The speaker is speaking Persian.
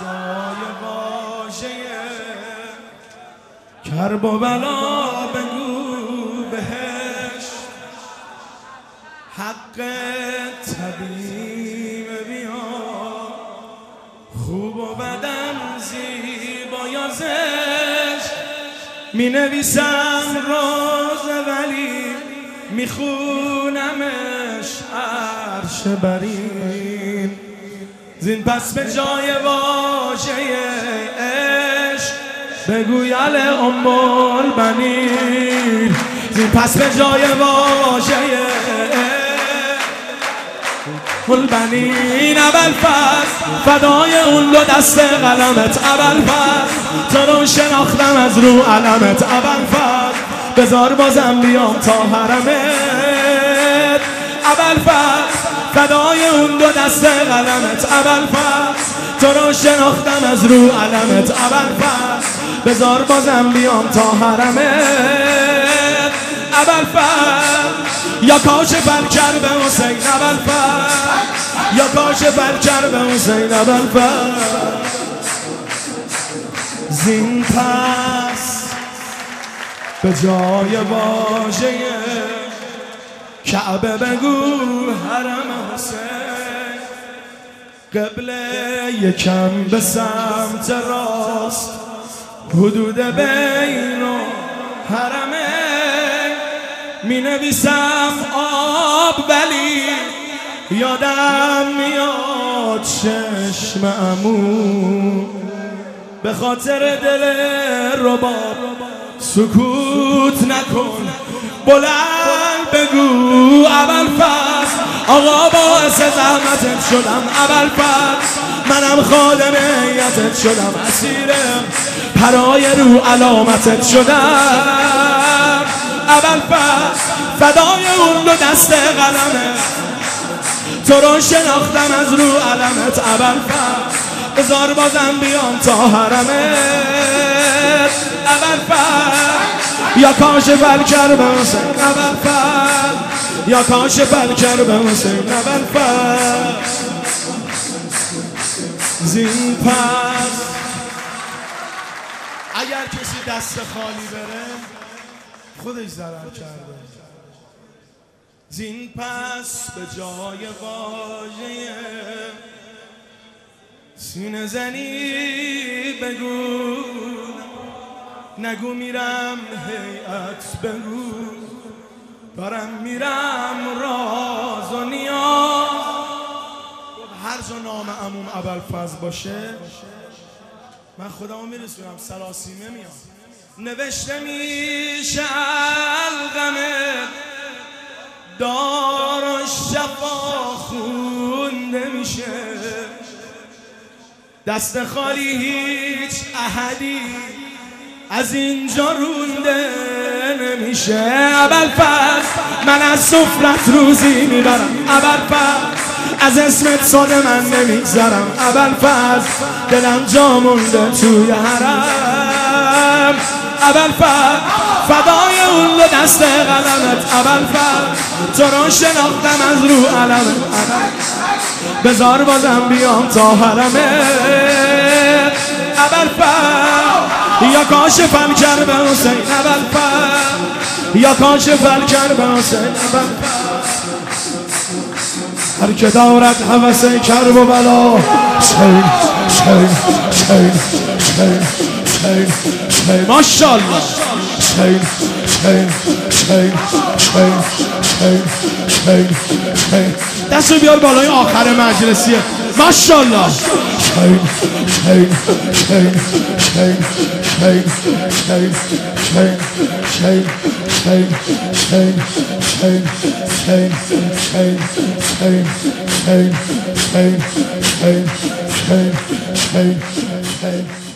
جای واژه کرب و بلا بگو بهش حق طبیب بیا خوب و بدن زیبا یا زشت می نویسم روز ولی می خونمش عرش برین زین پس به جای واژه عشق بگوی ام البنین زین پس به جای واژه البنین ابوالفضل فدای اون دو دست قلمت ابوالفضل تو رو شناختم از رو علمت ابوالفضل بذار بازم بیام تا حرمت ابوالفضل فدای اون دو دست قلمت ابوالفضل تو رو شناختم از رو علمت ابوالفضل بذار بازم بیام تا حرمت ابوالفضل یا کاش بلکر به حسین ابوالفضل یا کاش بلکر به حسین ابوالفضل زین پس به جای واژه کعبه بگو حرم حسین قبله یکم به سمت راست حدود بین و حرمین می نویسم آب ولی یادم میاد چشم عمو به خاطر دل رباب سکوت نکن بلند بگو ابوالفضل آقا باعث زحمتت شدم ابوالفضل منم خادم هیئتت شدم اسیر پرای رو علامتت شدم ابوالفضل فدای اون دو دست قلمت تو رو شناختم از رو علمت ابوالفضل بذار بازم بیام تا حرمت ابوالفضل یا کاش بلکر به حسین ابوالفضل یا کاش بلکر به حسین ابوالفضل زین پس اگر کسی دست خالی بره خودش ضرر کرده زین پس به جای واژه سینه زنی بگو نگو میرم هیئت بگو دارم میرم راز و نیاز هر جا نام عموم ابوالفضل باشه من خودمو میرسونم سلاسیمه میام نوشته میشه القمه دار و شفا خونده میشه دست خالی هیچ احدی از اینجا رونده نمیشه ابوالفضل من از سفرت روزی میبرم ابوالفضل از اسمت ساده من نمیگذرم ابوالفضل دلم جا مونده توی حرم ابوالفضل فدای اون دو دست قلمت ابوالفضل تو رو شناختم از رو علمت بذار بازم بیام تا حرمت ابوالفضل یا کاش بلکر به حسین ابوالفضل یا کاش بلکر به حسین ابوالفضل هر که دارد هوس کرب و بلا شین شین شین شین شین شین ماشاءالله شین شین شین شین شین شین شین دستو بیار بالای آخر مجلسیه ماشاءالله شین شین شین شین شین شین شین شین شین شین شین شین شین شین شین شین شین شین شین